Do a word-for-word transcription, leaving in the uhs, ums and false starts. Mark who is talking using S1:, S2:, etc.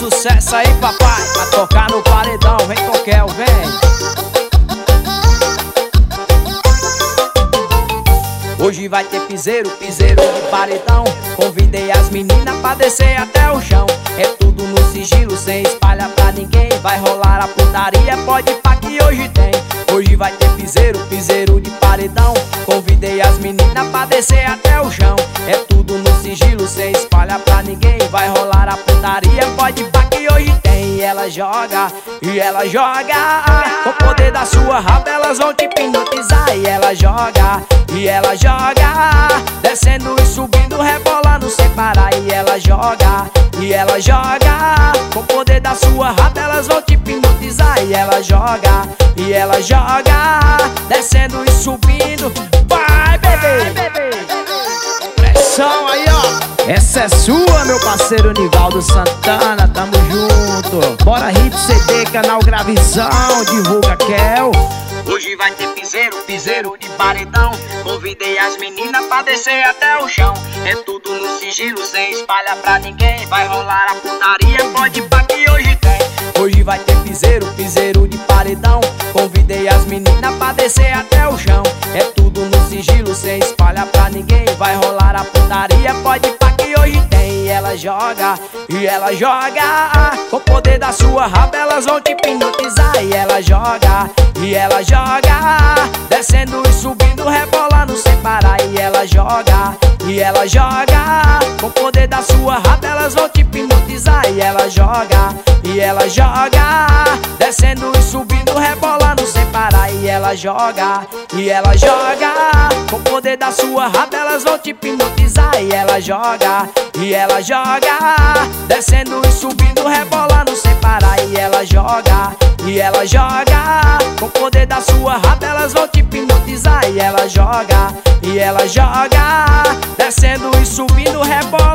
S1: sucesso aí, papai, pra tocar no paredão. Vem, Coquel, vem. Hoje vai ter piseiro, piseiro de paredão. Convidei as meninas pra descer até o chão. É tudo no sigilo, sem espalhar pra ninguém. Vai rolar a putaria, pode ir pá que hoje tem. Hoje vai ter piseiro, piseiro de paredão. Convidei as meninas pra descer até o chão. É tudo no sigilo, sem espalhar pra ninguém. Vai rolar a putaria, pode ir pá que hoje tem. E ela joga, e ela joga. Com o poder da sua raba elas vão te hipnotizar. E ela joga, e ela joga. Descendo e subindo, rebolando sem parar. E ela joga, e ela joga. Com o poder da sua raba elas vão te hipnotizar. E ela joga, e ela joga. Descendo e subindo. Vai, bebê! Pressão aí, ó. Essa é sua, meu parceiro Nivaldo Santana. Tamo junto. Bora Hit C D, canal Gravizão. Divulga, Kel. Hoje vai ter piseiro, piseiro de paredão. Convidei as meninas pra descer até o chão. É tudo no sigilo, sem espalhar pra ninguém. Vai rolar a putaria, pode ir pá que hoje tem. Hoje vai ter piseiro, piseiro de paredão. Convidei as meninas pra descer até o chão. É tudo no sigilo, sem espalhar pra ninguém. Vai rolar a putaria, pode ir pá que hoje tem. E ela joga, e ela joga. Com o poder da sua raba elas vão te hipnotizar. E ela joga, e ela joga. Descendo e subindo, rebolando sem parar. E ela joga, e ela joga. Com o poder da sua raba elas vão te hipnotizar. E ela joga, e ela joga. Descendo e subindo, rebolando sem parar. E ela joga, e ela joga. Com o poder da sua raba elas vão te hipnotizar. E ela joga, e ela joga. Descendo e subindo, rebolando sem parar. E ela joga, e ela joga. Com o poder da sua raba elas vão te hipnotizar. E ela joga, e ela joga. Descendo e subindo, rebola.